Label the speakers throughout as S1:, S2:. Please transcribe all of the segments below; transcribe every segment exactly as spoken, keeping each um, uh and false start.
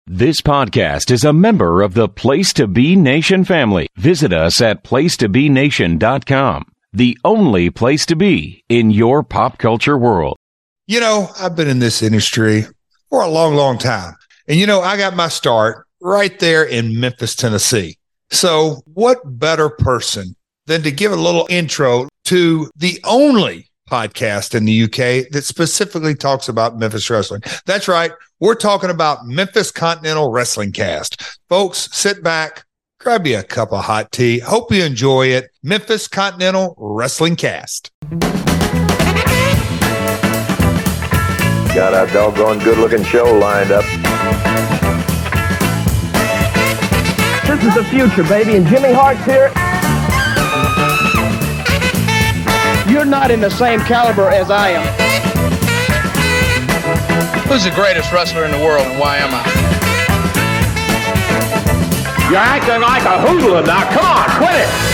S1: This podcast is a member of the Place to Be Nation family. Visit us at place to be nation dot com, the only place to be in your pop culture world.
S2: You know, I've been in this industry for a long, long time. And, you know, I got my start right there in Memphis, Tennessee. So what better person than to give a little intro to the only podcast in the U K that specifically talks about Memphis wrestling. That's right. We're talking about Memphis Continental Wrestling Cast. Folks, sit back, grab you a cup of hot tea. Hope you enjoy it. Memphis Continental Wrestling Cast.
S3: Got a doggone good-looking show lined up.
S4: This is the future, baby, and Jimmy Hart's here. You're not in the same caliber as I am.
S5: Who's the greatest wrestler in the world, and why am I?
S4: You're acting like a hoodlum now. Come on, quit it.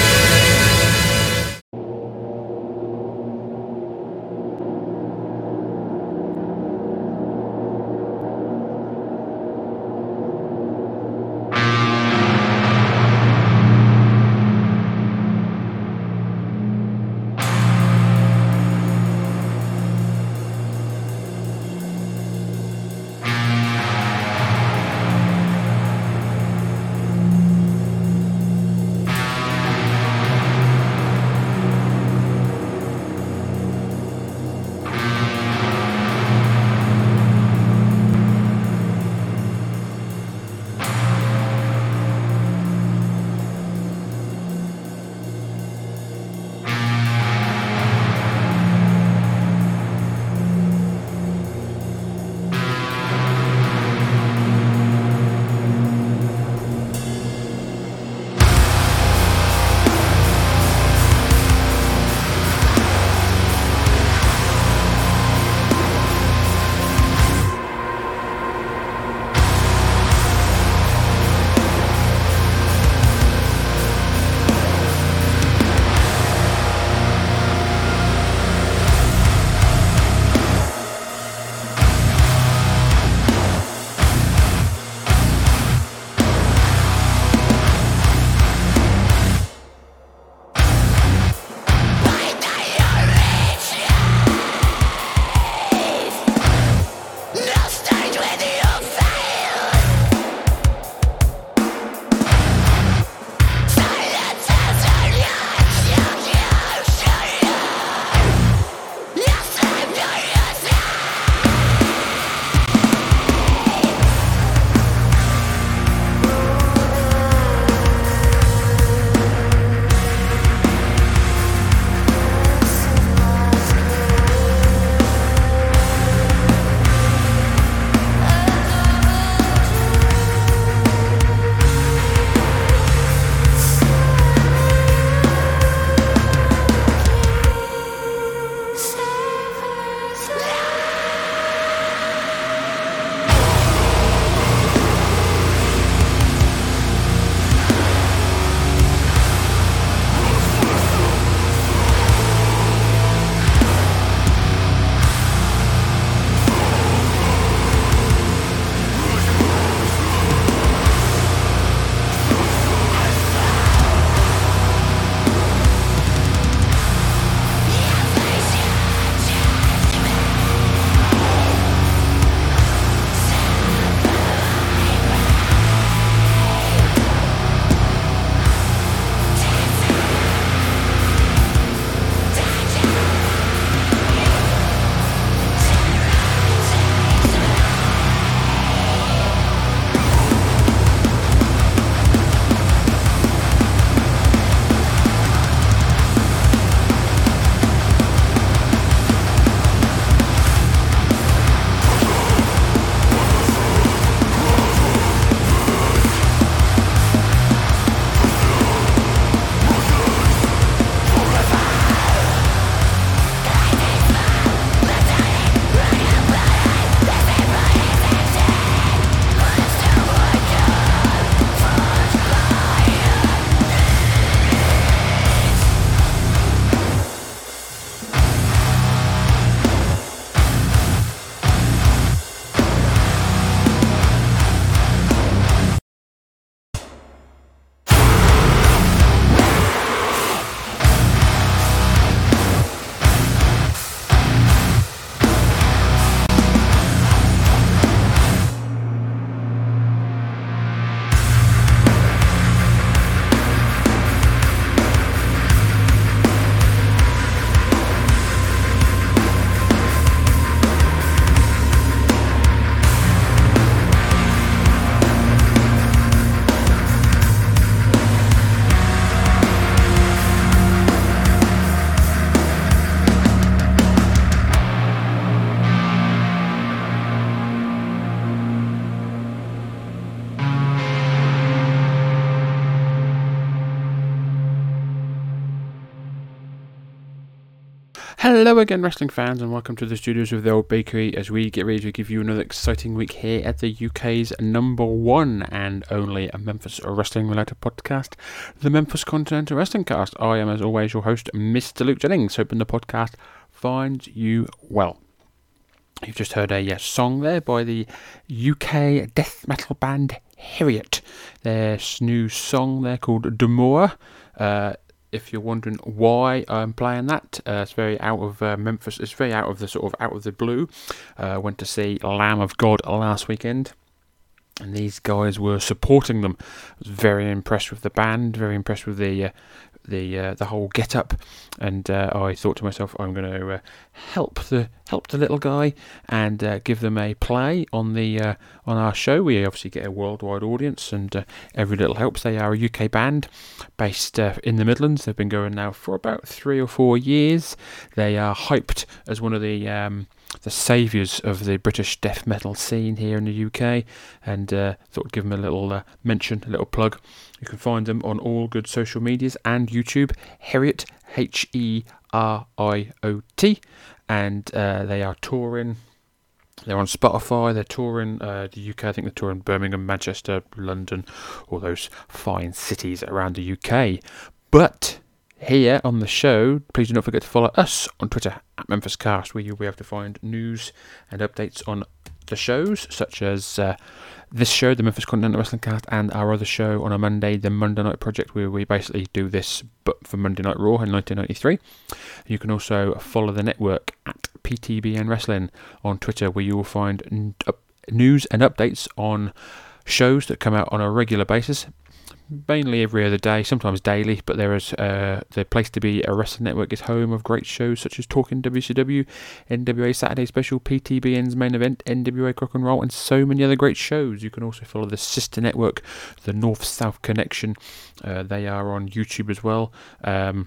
S6: Hello again, wrestling fans, and welcome to the studios of the Old Bakery as we get ready to give you another exciting week here at the U K's number one and only a Memphis wrestling related podcast, the Memphis Continental Wrestling Cast. I am, as always, your host, Mister Luke Jennings, hoping the podcast finds you well. You've just heard a uh, song there by the U K death metal band Harriet. Their new song there called Demora. Uh, if you're wondering why I'm playing that, uh, it's very out of uh, Memphis. It's very out of the sort of out of the blue. I uh, went to see Lamb of God last weekend, and these guys were supporting them. I was very impressed with the band, very impressed with the uh, the uh, the whole get up, and uh, I thought to myself, I'm going to uh, help the help the little guy and uh, give them a play on the uh, on our show. We obviously get a worldwide audience, and uh, every little helps. They are a U K band based uh, in the Midlands. They've been going now for about three or four years. They are hyped as one of the um, the saviours of the British death metal scene here in the U K, and uh, thought I'd give them a little uh, mention, a little plug. You can find them on all good social medias and YouTube, Harriet, H E R I O T, and uh, they are touring. They're on Spotify, they're touring uh, the U K, I think they're touring Birmingham, Manchester, London, all those fine cities around the U K. But here on the show, please do not forget to follow us on Twitter at MemphisCast, where you'll be able to find news and updates on the shows, such as uh, this show, the Memphis Continental Wrestling Cast, and our other show on a Monday, the Monday Night Project, where we basically do this but for Monday Night Raw in nineteen ninety-three. You can also follow the network at P T B N Wrestling on Twitter, where you will find n- up- news and updates on shows that come out on a regular basis, mainly every other day, sometimes daily, but there is uh, the place to be. A Wrestling Network is home of great shows such as Talking W C W, N W A Saturday Special, P T B N's Main Event, N W A Rock and Roll, and so many other great shows. You can also follow the sister network, the North-South Connection. Uh, they are on YouTube as well. Um,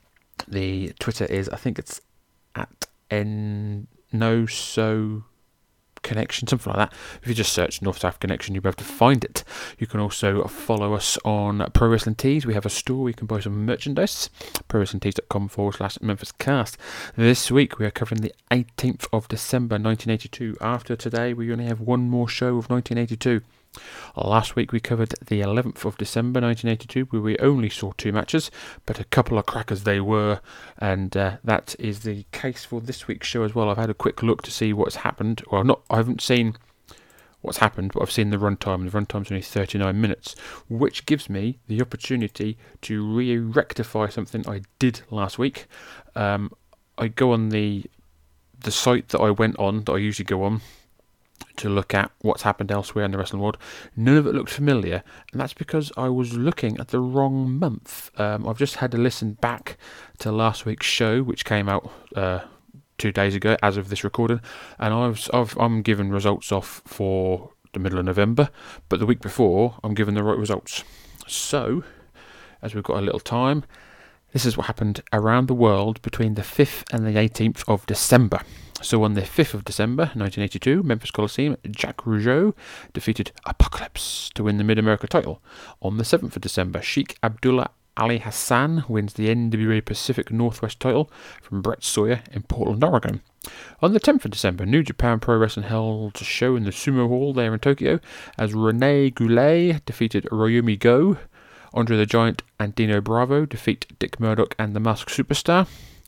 S6: the Twitter is, I think it's at N No So Connection, something like that. If you just search North South Connection, you'll be able to find it. You can also follow us on Pro Wrestling Tees. We have a store where you can buy some merchandise, prowrestlingtees.com forward slash MemphisCast. This week we are covering the eighteenth of December nineteen eighty-two. After today, we only have one more show of nineteen eighty-two. Last week we covered the eleventh of December nineteen eighty-two, where we only saw two matches, but a couple of crackers they were, and uh, that is the case for this week's show as well. I've had a quick look to see what's happened. Well, not I haven't seen what's happened, but I've seen the runtime. The runtime's only thirty-nine minutes, which gives me the opportunity to re-rectify something I did last week. Um, I go on the the site that I went on, that I usually go on, to look at what's happened elsewhere in the wrestling world. None of it looked familiar, and that's because I was looking at the wrong month. Um, I've just had to listen back to last week's show, which came out uh, two days ago as of this recording, and I've, I've, I'm given results off for the middle of November, but the week before I'm given the right results. So, as we've got a little time, this is what happened around the world between the fifth and the eighteenth of December. So on the fifth of December nineteen eighty-two, Memphis Coliseum, Jack Rougeau defeated Apocalypse to win the Mid-America title. On the seventh of December, Sheikh Abdullah Ali Hassan wins the N W A Pacific Northwest title from Brett Sawyer in Portland, Oregon. On the tenth of December, New Japan Pro Wrestling held a show in the Sumo Hall there in Tokyo as Rene Goulet defeated Ryomi Go. Andre the Giant and Dino Bravo defeat Dick Murdoch and the Masked Superstar.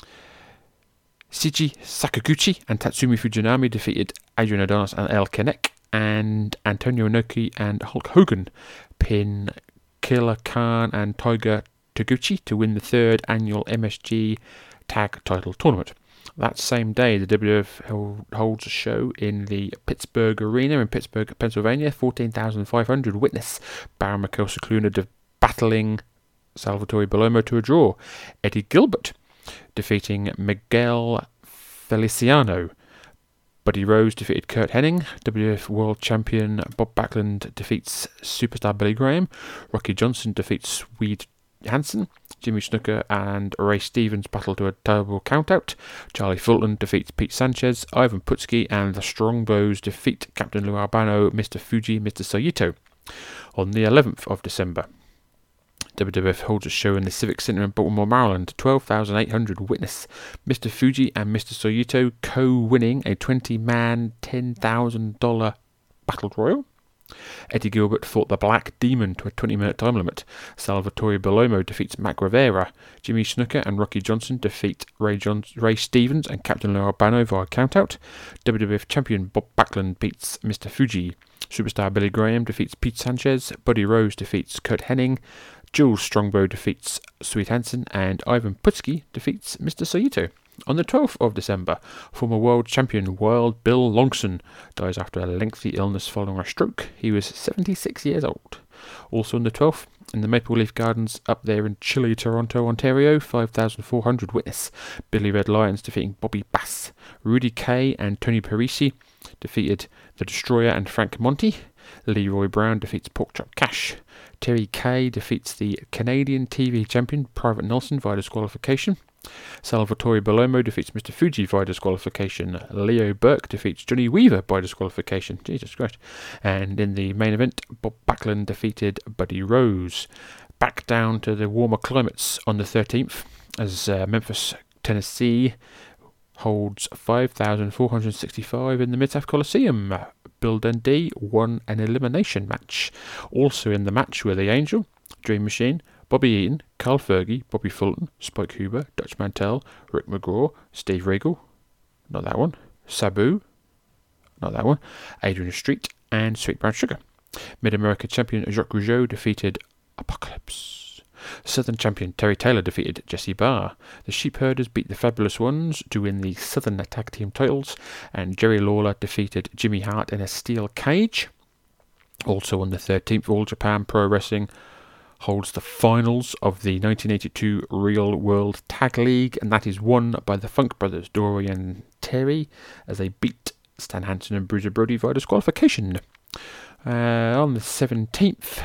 S6: Shichi Sakaguchi and Tatsumi Fujinami defeated Adrian Adonis and El Kanek, and Antonio Inoki and Hulk Hogan pin Killer Khan and Tiger Taguchi to win the third annual M S G Tag Title Tournament. That same day, the W W F holds a show in the Pittsburgh Arena in Pittsburgh, Pennsylvania. fourteen thousand five hundred witness Baron Mikel Cicluna de- battling Salvatore Bellomo to a draw. Eddie Gilbert defeating Miguel Feliciano. Buddy Rose defeated Kurt Hennig. W W F World Champion Bob Backlund defeats Superstar Billy Graham. Rocky Johnson defeats Swede Hansen. Jimmy Snuka and Ray Stevens battle to a terrible countout. Charlie Fulton defeats Pete Sanchez. Ivan Putski and the Strongbows defeat Captain Lou Albano, Mister Fuji, Mister Saito. On the eleventh of December, W W F holds a show in the Civic Center in Baltimore, Maryland. twelve thousand eight hundred witness Mister Fuji and Mister Soyuto co-winning a twenty-man, ten thousand dollars Battle Royal. Eddie Gilbert fought the Black Demon to a twenty-minute time limit. Salvatore Bellomo defeats Mac Rivera. Jimmy Snuka and Rocky Johnson defeat Ray, John- Ray Stevens and Captain Lou Albano via countout. W W F champion Bob Backlund beats Mister Fuji. Superstar Billy Graham defeats Pete Sanchez. Buddy Rose defeats Kurt Hennig. Jules Strongbow defeats Sweet Hansen. And Ivan Putski defeats Mister Saito. On the twelfth of December, former world champion Wild Bill Longson dies after a lengthy illness following a stroke. He was seventy-six years old. Also on the twelfth, in the Maple Leaf Gardens up there in chilly Toronto, Ontario, five thousand four hundred witness Billy Red Lions defeating Bobby Bass. Rudy Kay and Tony Parisi defeated The Destroyer and Frank Monty. Leroy Brown defeats Porkchop Cash. Terry Kay defeats the Canadian T V champion Private Nelson via disqualification. Salvatore Bellomo defeats Mister Fuji via disqualification. Leo Burke defeats Johnny Weaver by disqualification. Jesus Christ. And in the main event, Bob Backlund defeated Buddy Rose. Back down to the warmer climates on the thirteenth, as uh, Memphis, Tennessee holds five thousand four hundred sixty-five in the Mid-South Coliseum. Bill Dundee won an elimination match. Also in the match were the Angel, Dream Machine, Bobby Eaton, Carl Fergie, Bobby Fulton, Spike Huber, Dutch Mantel, Rick McGraw, Steve Regal, not that one, Sabu, not that one, Adrian Street, and Sweet Brown Sugar. Mid-America champion Jacques Rougeau defeated Apocalypse. Southern champion Terry Taylor defeated Jesse Barr. The Sheepherders beat the Fabulous Ones to win the Southern Tag Team titles, and Jerry Lawler defeated Jimmy Hart in a steel cage. Also on the thirteenth, All Japan Pro Wrestling holds the finals of the nineteen eighty-two Real World Tag League, and that is won by the Funk Brothers, Dory and Terry, as they beat Stan Hansen and Bruiser Brody via disqualification. Uh, on the seventeenth,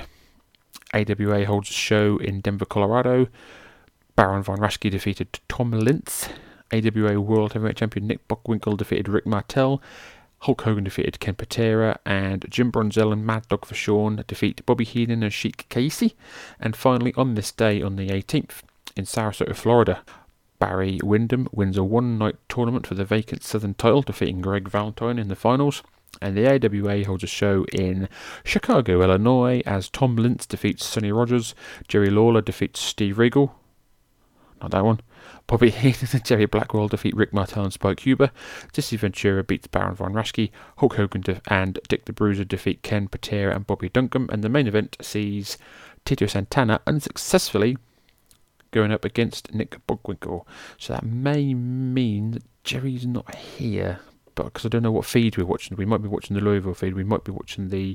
S6: A W A holds a show in Denver, Colorado. Baron Von Raschke defeated Tom Lintz. A W A World Heavyweight Champion Nick Bockwinkel defeated Rick Martel. Hulk Hogan defeated Ken Patera, and Jim Brunzell and Mad Dog Vachon defeat Bobby Heenan and Sheik Casey. And finally, on this day, on the eighteenth, in Sarasota, Florida, Barry Windham wins a one-night tournament for the vacant Southern title, defeating Greg Valentine in the finals. And the A W A holds a show in Chicago, Illinois, as Tom Lintz defeats Sonny Rogers, Jerry Lawler defeats Steve Regal, not that one, Bobby Heenan and Jerry Blackwell defeat Rick Martel and Spike Huber, Jesse Ventura beats Baron Von Raschke, Hulk Hogan def- and Dick the Bruiser defeat Ken Patera and Bobby Duncombe, and the main event sees Tito Santana unsuccessfully going up against Nick Bockwinkel. So that may mean that Jerry's not here, but because I don't know what feed we're watching. We might be watching the Louisville feed, we might be watching the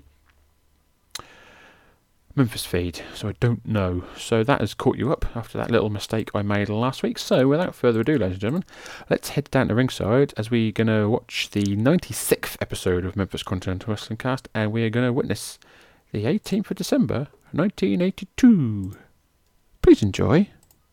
S6: Memphis feed, so I don't know. So that has caught you up after that little mistake I made last week. So without further ado, ladies and gentlemen, let's head down to ringside as we're going to watch the ninety-sixth episode of Memphis Continental Wrestling Cast, and we are going to witness the eighteenth of December, nineteen eighty-two. Please enjoy.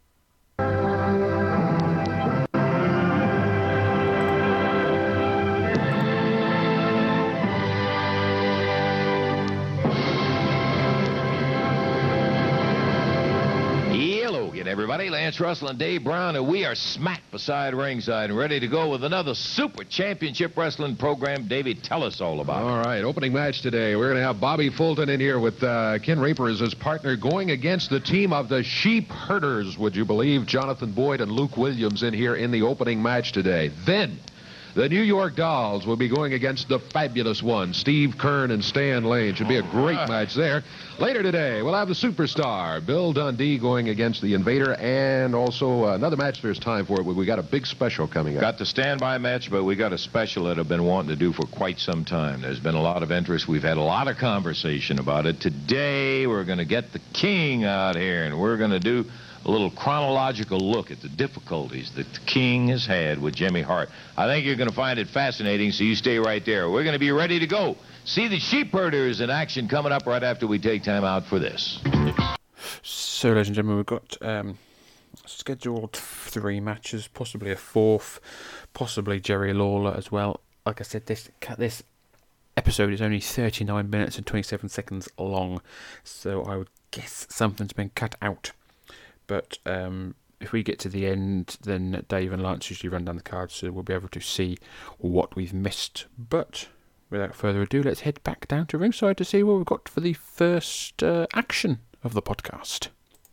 S7: Everybody, Lance Russell and Dave Brown, and we are smack beside ringside and ready to go with another Super Championship Wrestling program. David, tell us all about
S8: all
S7: it.
S8: All right, opening match today. We're going to have Bobby Fulton in here with uh, Ken Reaper as his partner, going against the team of the Sheep Herders, would you believe? Jonathan Boyd and Luke Williams in here in the opening match today. Then the New York Dolls will be going against the Fabulous Ones, Steve Kern and Stan Lane. Should be a great match there. Later today, we'll have the Superstar, Bill Dundee, going against the Invader, and also uh, another match there's time for it. We got a big special coming up.
S7: Got the standby match, but we got a special that I've been wanting to do for quite some time. There's been a lot of interest. We've had a lot of conversation about it. Today, we're going to get the King out here, and we're going to do a little chronological look at the difficulties that the King has had with Jimmy Hart. I think you're going to find it fascinating, so you stay right there. We're going to be ready to go. See the Sheepherders in action coming up right after we take time out for this.
S6: So, ladies and gentlemen, we've got um, scheduled three matches, possibly a fourth, possibly Jerry Lawler as well. Like I said, this this episode is only thirty-nine minutes and twenty-seven seconds long, so I would guess something's been cut out. But um, if we get to the end, then Dave and Lance usually run down the cards, so we'll be able to see what we've missed. But without further ado, let's head back down to ringside to see what we've got for the first uh, action of the podcast.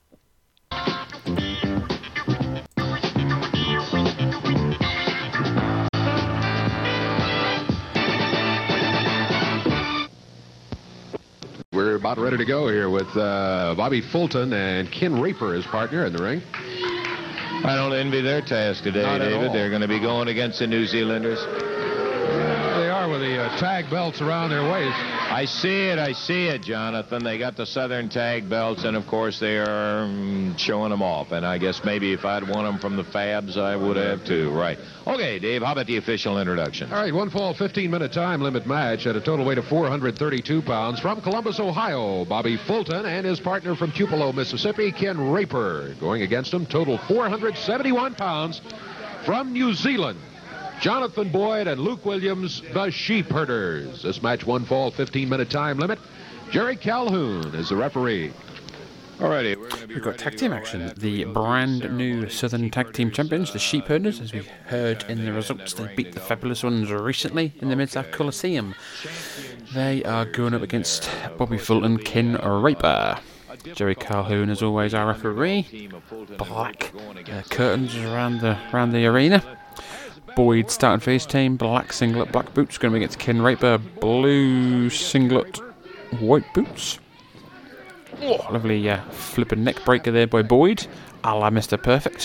S8: We're about ready to go here with uh, Bobby Fulton and Ken Raper, his partner, in the ring.
S7: I don't envy their task today,
S8: Not at
S7: David.
S8: all.
S7: They're going to be going against the New Zealanders.
S8: They are with the uh, tag belts around their waist.
S7: I see it, I see it, Jonathan. They got the Southern tag belts, and of course they are um, showing them off. And I guess maybe if I'd won them from the Fabs, I would have too. Right. Okay, Dave, how about the official introduction?
S8: All right, one fall, fifteen-minute time limit match at a total weight of four hundred thirty-two pounds. From Columbus, Ohio, Bobby Fulton and his partner from Tupelo, Mississippi, Ken Raper. Going against him, total four hundred seventy-one pounds. From New Zealand, Jonathan Boyd and Luke Williams, the Sheep Herders. This match, one fall, fifteen-minute time limit. Jerry Calhoun is the referee.
S7: Alrighty,
S6: We've got tag team action. The brand new Southern Tag Team Champions, the Sheep Herders, as we heard in the results, they beat the Fabulous Ones recently in the Mid-South Coliseum. They are going up against Bobby Fulton, Ken Raper. Jerry Calhoun, as always, our referee. Black uh, curtains around the around the arena. Boyd starting for his team. Black singlet, black boots, going to be against Ken Raper. Blue singlet, white boots. Oh, lovely uh, flipping neck breaker there by Boyd, a la Mister Perfect.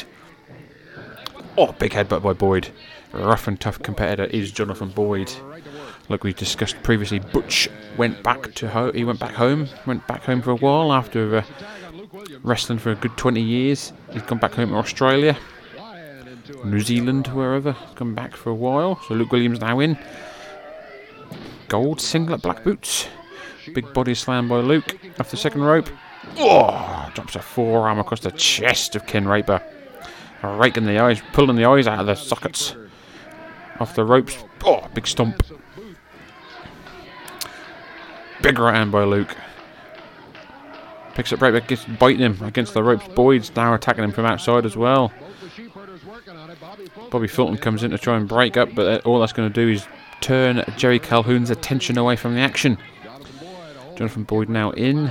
S6: Oh, big headbutt by Boyd. Rough and tough competitor is Jonathan Boyd. Like we discussed previously, Butch went back to ho- he went back home, went back home for a while after uh, wrestling for a good twenty years. He's gone back home to Australia, New Zealand, wherever. He's come back for a while. So Luke Williams now in. Gold singlet, black boots. Big body slam by Luke off the second rope. Oh, drops a forearm across the chest of Ken Raper. Raking the eyes, pulling the eyes out of the sockets. Off the ropes. Oh, big stomp. Big right hand by Luke. Picks up Raper, gets biting him against the ropes. Boyd's now attacking him from outside as well. Bobby Fulton comes in to try and break up, but all that's going to do is turn Jerry Calhoun's attention away from the action. Jonathan Boyd now in.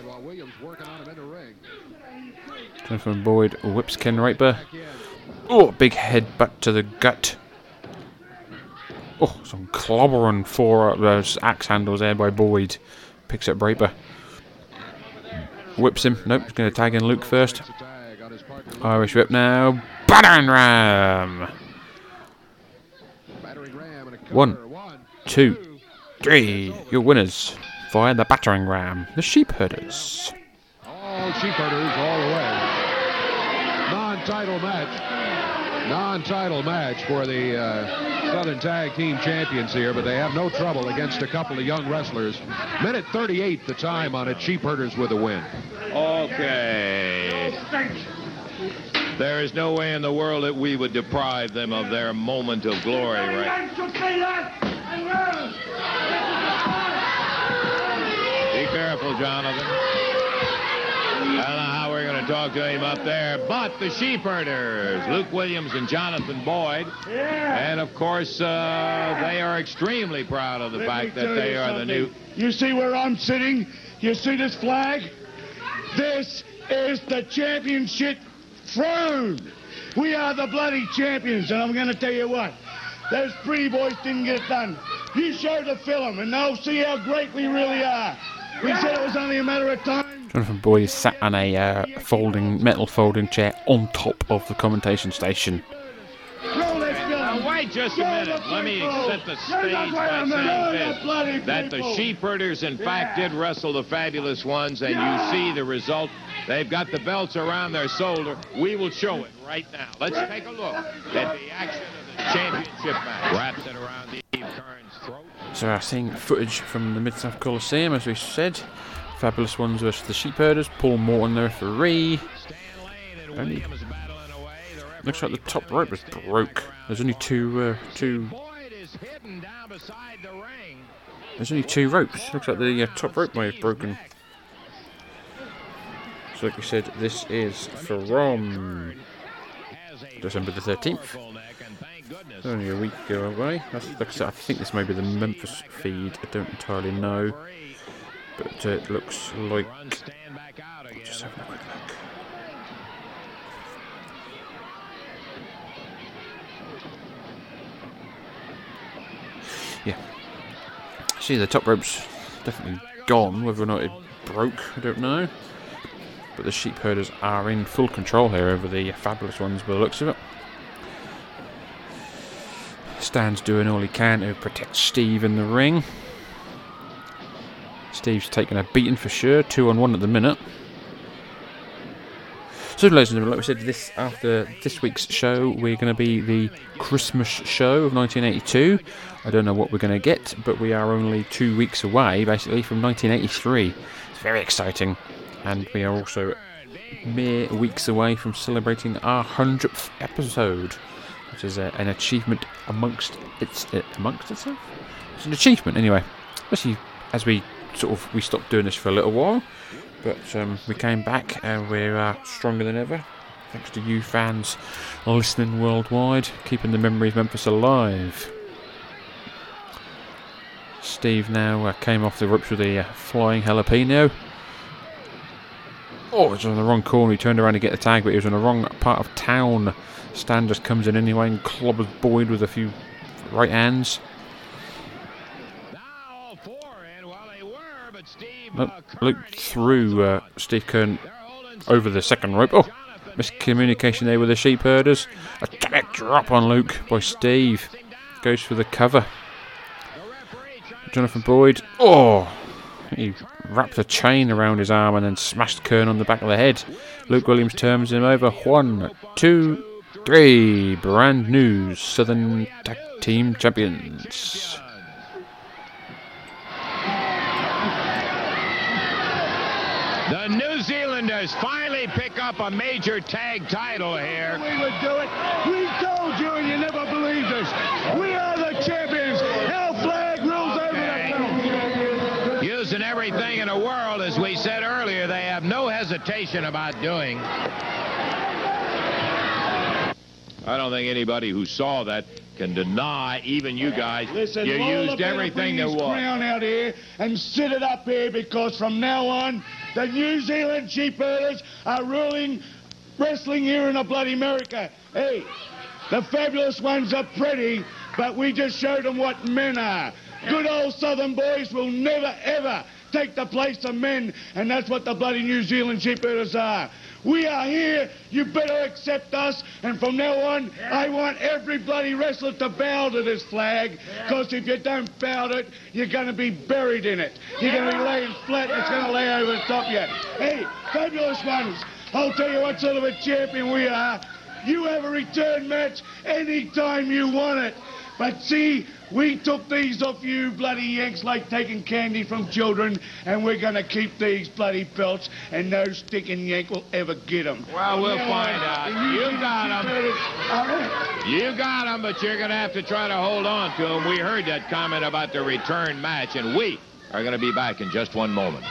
S6: Jonathan Boyd whips Ken Raper. Oh, big headbutt to the gut. Oh, some clobbering four those axe handles there by Boyd. Picks up Raper. Whips him. Nope, he's going to tag in Luke first. Irish whip now. Battering ram. One, two, three. Your winners via the battering ram, the Sheep Herders.
S8: All Sheep Herders all the way. Non-title match. Non-title match for the uh, Southern Tag Team Champions here, but they have no trouble against a couple of young wrestlers. Minute thirty-eight the time on it. Sheep Herders with a win.
S7: Okay. There is no way in the world that we would deprive them of their moment of glory, right? Be careful, Jonathan. I don't know how we're going to talk to him up there, but the Sheep Herders, Luke Williams and Jonathan Boyd, and of course, uh, they are extremely proud of the
S9: Let
S7: fact
S9: me
S7: that
S9: tell
S7: they
S9: you
S7: are the
S9: something.
S7: new...
S9: You see where I'm sitting? You see this flag? This is the championship throne. We are the bloody champions, and I'm going to tell you what. Those pretty boys didn't get it done. You show the film, and they'll see how great we really are. We said it was only a matter of time.
S6: Jonathan Boyd is sat on a uh, folding metal folding chair on top of the commentation station.
S7: Now, wait just a minute. Let me set the stage by saying this, that the Sheep Herders, in fact, did wrestle the Fabulous Ones, and you see the result. They've got the belts around their shoulder. We will show it right now. Let's take a look at the action of the championship match. Wraps it around Steve Kearn's throat.
S6: So we're seeing footage from the Mid-South Coliseum, as we said. Fabulous Ones versus the Sheep Herders. Paul Morton, the referee. Only, looks like the top rope was broke. There's only two, uh, two. There's only two ropes. Looks like the uh, top rope may have broken. So like we said, this is from December the thirteenth. Only a week ago away. That's, like I said, I think this may be the Memphis feed. I don't entirely know. But uh, it looks like... Just have a quick look. Yeah. See, the top rope's definitely gone. Whether or not it broke, I don't know. But the sheep herders are in full control here over the Fabulous Ones by the looks of it. Stan's doing all he can to protect Steve in the ring. Steve's taking a beating for sure, two on one at the minute. So, ladies and gentlemen, like we said, this after this week's show, we're going to be the Christmas show of nineteen eighty-two. I don't know what we're going to get, but we are only two weeks away, basically, from nineteen eighty-three. It's very exciting, and we are also mere weeks away from celebrating our hundredth episode, which is a, an achievement amongst its uh, amongst itself. It's an achievement, anyway. Especially as we sort of we stopped doing this for a little while. But um, we came back and we're uh, stronger than ever, thanks to you fans listening worldwide, keeping the memory of Memphis alive. Steve now uh, came off the ropes with a uh, flying jalapeno. Oh, it was on the wrong corner. He turned around to get the tag, but he was in the wrong part of town. Stan just comes in anyway and clobbers Boyd with a few right hands. Look, look through uh, Steve Keirn over the second rope. Oh, miscommunication there with the sheep herders. A direct drop on Luke by Steve. Goes for the cover. Jonathan Boyd. Oh, he wrapped a chain around his arm and then smashed Keirn on the back of the head. Luke Williams turns him over. One, two, three. Brand new Southern Tag Team Champions.
S7: The New Zealanders finally pick up a major tag title here.
S9: We would do it. We told you and you never believed us. We are the champions. Our flag rules
S7: okay. over the place. Using everything in the world, as we said earlier, they have no hesitation about doing. I don't think anybody who saw that can deny, even you guys,
S9: Listen,
S7: you used everything there was.
S9: Crown out here and sit it up here, because from now on, the New Zealand sheep herders are ruling wrestling here in a bloody America. Hey, the Fabulous Ones are pretty, but we just showed them what men are. Good old Southern boys will never, ever take the place of men, and that's what the bloody New Zealand sheep herders are. We are here, you better accept us, and from now on, I want every bloody wrestler to bow to this flag, because if you don't bow to it, you're going to be buried in it. You're going to be laying flat, it's going to lay over the top of you. Hey, Fabulous Ones, I'll tell you what sort of a champion we are. You have a return match anytime you want it. But see, we took these off you bloody Yanks like taking candy from children, and we're going to keep these bloody belts, and no stinking Yank will ever get them.
S7: Well, we'll find out. You got them. You got them, but you're going to have to try to hold on to them. We heard that comment about the return match, and we are going to be back in just one moment.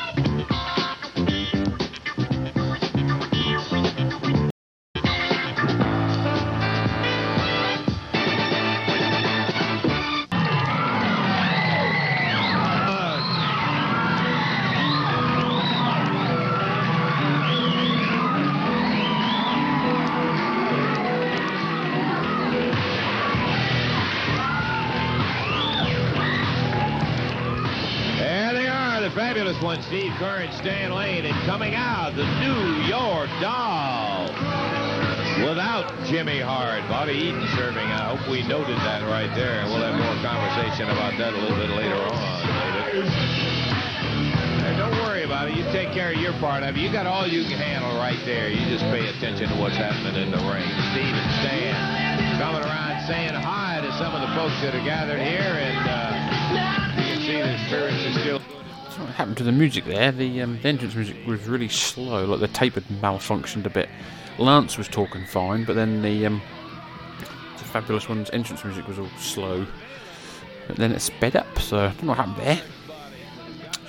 S7: Fabulous One, Steve Keirn, Stan Lane, and coming out, the New York Doll. Without Jimmy Hart, Bobby Eaton serving. I hope we noted that right there, and we'll have more conversation about that a little bit later on, David. Hey, don't worry about it. You take care of your part of it. You got all you can handle right there. You just pay attention to what's happening in the ring. Steve and Stan coming around saying hi to some of the folks that are gathered here, and uh, you can see the spirits are still...
S6: What happened to the music there? The, um, the entrance music was really slow, like the tape had malfunctioned a bit. Lance was talking fine, but then the, um, the Fabulous One's entrance music was all slow. But then it sped up, so I don't know what happened there.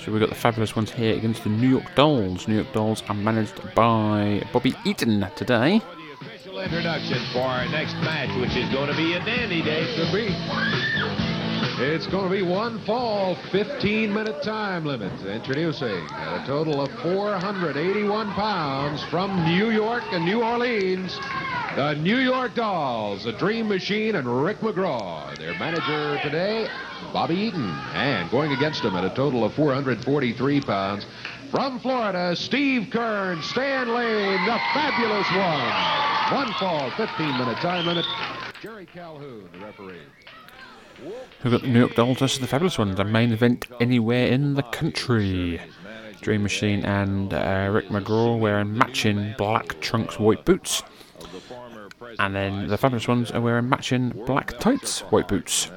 S6: So we've got the Fabulous Ones here against the New York Dolls. New York Dolls are managed by Bobby Eaton today.
S7: Official introduction for our next match, which is going to be a dandy day.
S8: Should be. It's going to be one fall, fifteen minute time limit. Introducing at a total of four hundred eighty-one pounds from New York and New Orleans, the New York Dolls, the Dream Machine, and Rick McGraw. Their manager today, Bobby Eaton. And going against them at a total of four hundred forty-three pounds, from Florida, Steve Kern, Stan Lane, the Fabulous Ones. One fall, fifteen minute time limit. Jerry Calhoun, the referee.
S6: We've got the New York Dolls versus the Fabulous Ones, a main event anywhere in the country. Dream Machine and uh, Rick McGraw wearing matching black trunks, white boots. And then the Fabulous Ones are wearing matching black tights, white boots.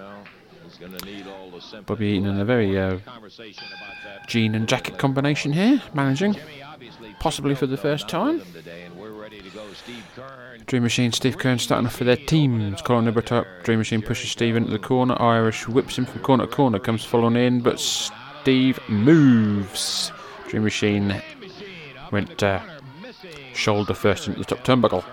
S6: Bobby Eaton in a very uh, jean and jacket combination here, managing, possibly for the first time. Dream Machine, Steve Kern starting off for their teams. Colin Nibber top. Dream Machine pushes Steve into the corner. Irish whips him from corner to corner. Comes following in, but Steve moves. Dream Machine went uh, shoulder first into the top turnbuckle.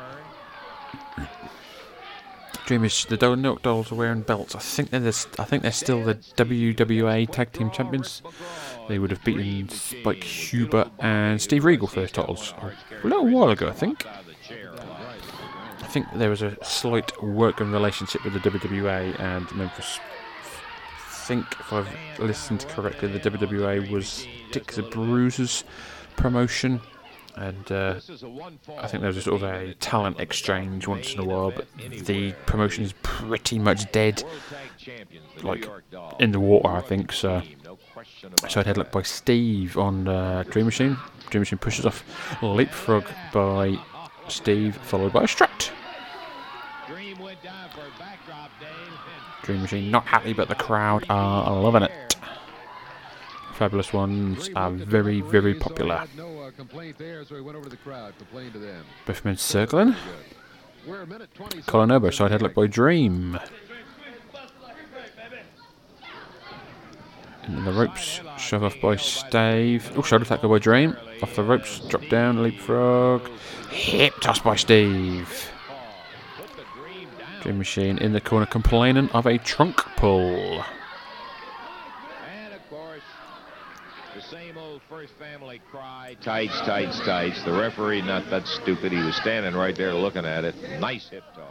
S6: Dream Machine, the New York Dolls are wearing belts. I think they're the, I think they're still the W W A Tag Team Champions. They would have beaten Spike Huber and Steve Regal for their titles a little while ago, I think. I think there was a slight working relationship with the W W A and Memphis. I think, if I've listened correctly, the W W A was Dick the Bruiser's promotion, and uh, I think there was a sort of a talent exchange once in a while, but the promotion is pretty much dead, like in the water, I think. So, so I'd headlock by Steve on uh, Dream Machine. Dream Machine pushes off, leapfrog by Steve, followed by a strut. Dream Machine not happy, but the crowd are loving it. Fabulous Ones are very, very popular. Both men circling. Colin Obo, side headlock by Dream. And the ropes, shove off by Steve. Oh, shoulder tackle by Dream. Off the ropes, drop down, leapfrog. Hip toss by Steve. Dream Machine in the corner complaining of a trunk pull.
S7: And of course, the same old First Family cry, tights, tights, tights. The referee, not that stupid, he was standing right there looking at it. Nice hip toss.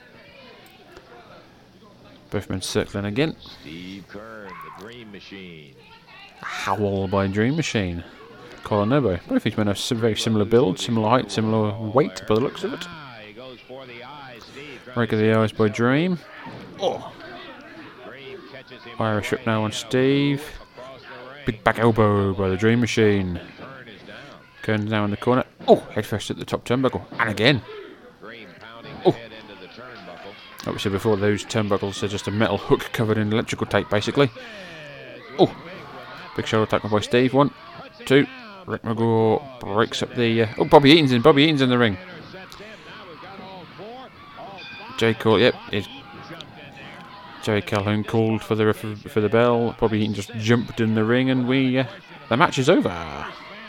S6: Both men circling again.
S7: Steve Kern, the Dream Machine.
S6: Howl by Dream Machine. Colin Obo. Both these men have some very similar build, similar height, similar weight by the looks of it. Rake of the eyes by Dream. Oh. Irish whip now on Steve. Big back elbow by the Dream Machine. Kern's now in the corner. Oh, head first at the top turnbuckle. And again. Oh. Like we said before, those turnbuckles are just a metal hook covered in electrical tape, basically. Oh. Big shoulder tackle by Steve. One, two. Rick McGraw breaks up the... Uh, oh, Bobby Eaton's in. Bobby Eaton's in the ring. Jay called, yep, it's Jerry Calhoun called for the for the bell. Bobby Eaton just jumped in the ring, and we uh, the match is over.
S7: Without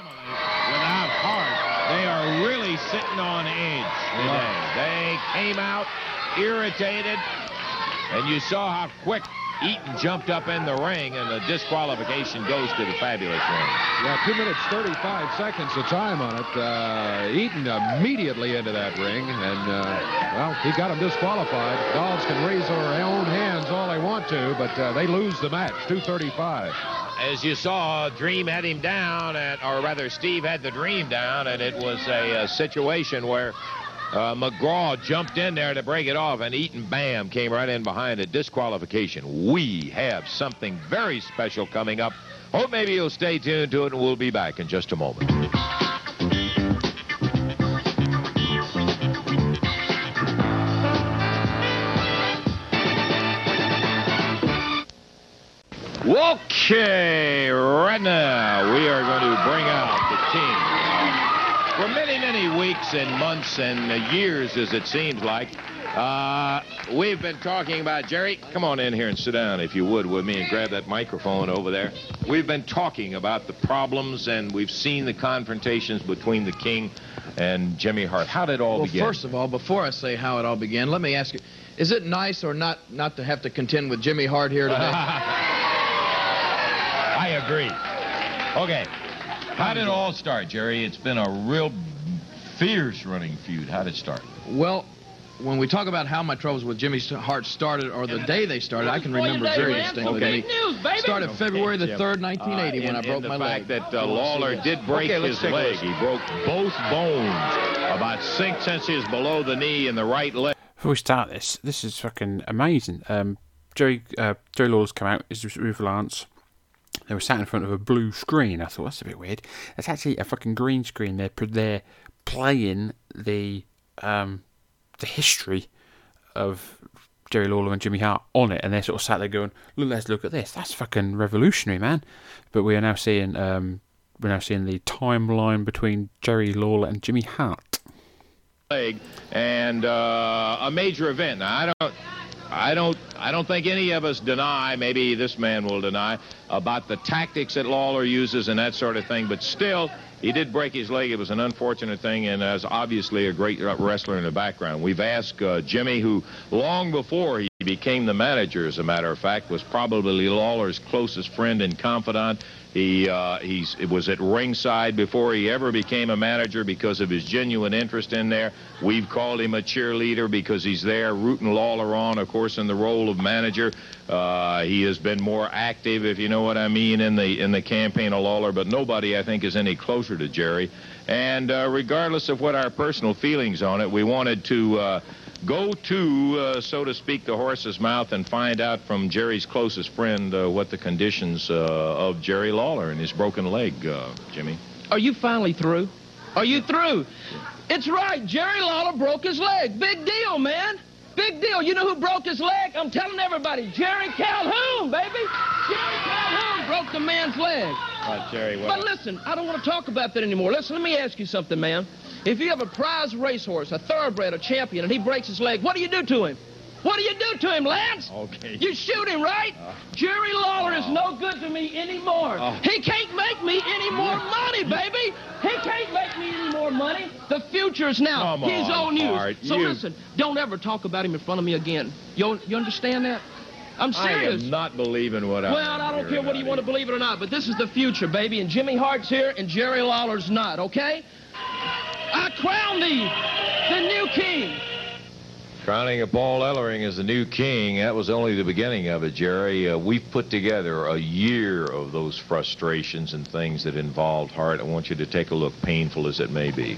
S7: heart, they are really sitting on edge today. They came out irritated, and you saw how quick Eaton jumped up in the ring, and the disqualification goes to the Fabulous Ones.
S8: Yeah, two minutes, thirty-five seconds of time on it. Uh, Eaton immediately into that ring, and, uh, well, he got him disqualified. Dolls can raise their own hands all they want to, but uh, they lose the match, two thirty-five.
S7: As you saw, Dream had him down, at, or rather, Steve had the Dream down, and it was a, a situation where Uh, McGraw jumped in there to break it off, and Eaton, bam, came right in behind a disqualification. We have something very special coming up. Hope maybe you'll stay tuned to it, and we'll be back in just a moment. Okay, right now we are going to bring out the team. For many, many weeks and months and years, as it seems like, Uh, we've been talking about, Jerry, come on in here and sit down, if you would, with me, and grab that microphone over there. We've been talking about the problems, and we've seen the confrontations between the King and Jimmy Hart. How did it all
S5: well,
S7: begin?
S5: Well, first of all, before I say how it all began, let me ask you, is it nice or not not to have to contend with Jimmy Hart here today?
S7: I agree. Okay. How did it all start, Jerry? It's been a real fierce running feud. How did it start?
S5: Well, when we talk about how my troubles with Jimmy Hart started, or the day they started, I can remember very distinctly.
S7: Okay.
S5: It started February the third, nineteen eighty, uh, when I broke my leg.
S7: The fact that uh, Lawler did break okay, his leg. He broke both bones about six inches below the knee in the right leg.
S6: Before we start this, this is fucking amazing. Um, Jerry, uh, Jerry Lawler's come out, is with Lance. They were sat in front of a blue screen. I thought, that's a bit weird. It's actually a fucking green screen. They're, they're playing the... Um, the history of Jerry Lawler and Jimmy Hart on it, and they're sort of sat there going, look, let's look at this. That's fucking revolutionary, man. But we are now seeing um, we're now seeing the timeline between Jerry Lawler and Jimmy Hart.
S7: Leg and uh, a major event. Now, I don't, I don't, I don't think any of us deny. Maybe this man will deny about the tactics that Lawler uses and that sort of thing. But still, he did break his leg. It was an unfortunate thing, and as obviously a great wrestler in the background. We've asked uh, Jimmy, who long before he became the manager, as a matter of fact, was probably Lawler's closest friend and confidant. He uh, he's, it was at ringside before he ever became a manager because of his genuine interest in there. We've called him a cheerleader because he's there rooting Lawler on, of course, in the role of manager. Uh, he has been more active, if you know what I mean, in the in the campaign of Lawler, but nobody, I think, is any closer to Jerry. And uh, regardless of what our personal feelings on it, we wanted to uh, go to, uh, so to speak, the horse's mouth and find out from Jerry's closest friend uh, what the conditions uh, of Jerry Lawler and his broken leg, uh, Jimmy.
S4: Are you finally through? Are you through? It's right. Jerry Lawler broke his leg. Big deal, man. Big deal. You know who broke his leg? I'm telling everybody. Jerry Calhoun, baby. Jerry Calhoun broke the man's leg.
S7: Uh, Jerry, what?
S4: But listen, I don't want to talk about that anymore. Listen, let me ask you something, man. If you have a prize racehorse, a thoroughbred, a champion, and he breaks his leg, what do you do to him? What do you do to him, Lance?
S7: Okay.
S4: You shoot him, right? Uh, Jerry Lawler uh, is no good to me anymore. Uh, he can't make me any more money, baby. He can't make me any more money. The future's now. He's on you. So you... listen, don't ever talk about him in front of me again. You, you understand that? I'm serious.
S7: I am not believing what I'm
S4: Well, I don't care whether you want to believe it or not, but this is the future, baby, and Jimmy Hart's here and Jerry Lawler's not, okay? I crown thee the new king.
S7: Crowning of Paul Ellering as the new king, that was only the beginning of it, Jerry. Uh, we've put together a year of those frustrations and things that involved Hart. I want you to take a look, painful as it may be.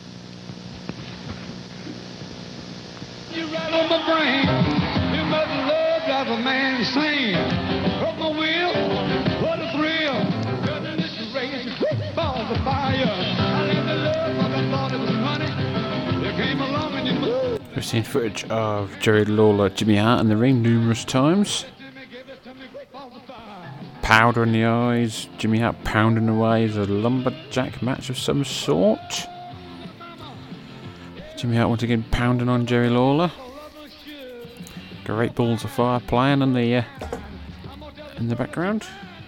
S9: You right on my brain. You must love drive a man insane. Broke my wheel, what a thrill. Cutting this race, balls of fire. I let the love like I thought it was money. You came along and you moved.
S6: We've seen footage of Jerry Lawler, Jimmy Hart in the ring numerous times. Powder in the eyes, Jimmy Hart pounding away as a lumberjack match of some sort. Jimmy Hart once again pounding on Jerry Lawler. Great balls of fire playing in the uh, in the background.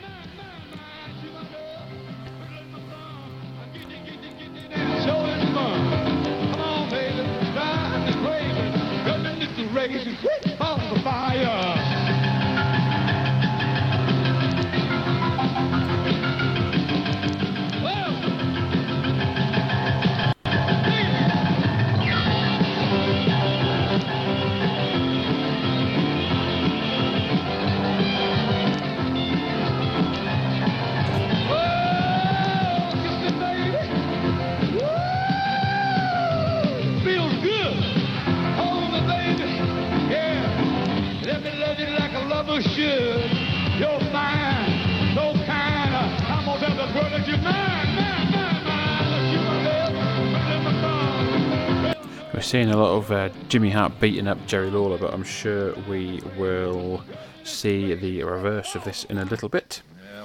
S6: We're seeing a lot of uh, Jimmy Hart beating up Jerry Lawler, but I'm sure we will see the reverse of this in a little bit.
S7: Well,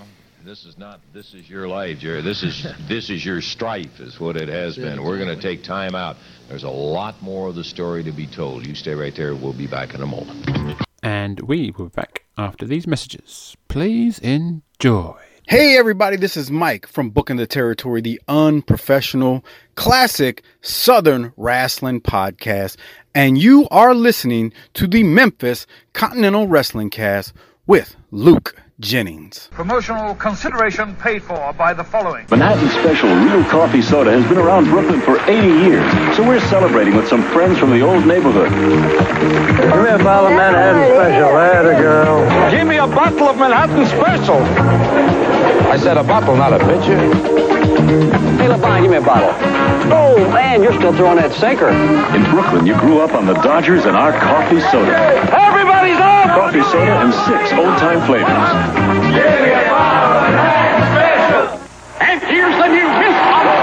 S7: This is not, this is your life, Jerry. This is, this is your strife is what it has been. We're going to take time out. There's a lot more of the story to be told. You stay right there. We'll be back in a moment.
S6: And we will be back after these messages. Please enjoy.
S10: Hey everybody, this is Mike from Booking the Territory, the unprofessional, classic Southern wrestling podcast. And you are listening to the Memphis Continental Wrestling Cast with Luke Jennings.
S11: Promotional consideration paid for by the following.
S12: Manhattan Special Real Coffee Soda has been around Brooklyn for eighty years, so we're celebrating with some friends from the old neighborhood.
S13: Give me a bottle of Manhattan Special. There, girl.
S11: Give me a bottle of Manhattan Special.
S13: I said a bottle, not a pitcher. Hey, LeBron, give me a bottle. Oh, man, you're still throwing that sinker.
S12: In Brooklyn, you grew up on the Dodgers and our coffee soda.
S11: Everybody's up!
S12: Coffee soda and six old-time flavors.
S11: Give me a bottle of Manhattan Special. And here's the new Miss Bottle.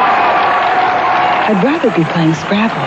S14: I'd rather be playing Scrabble.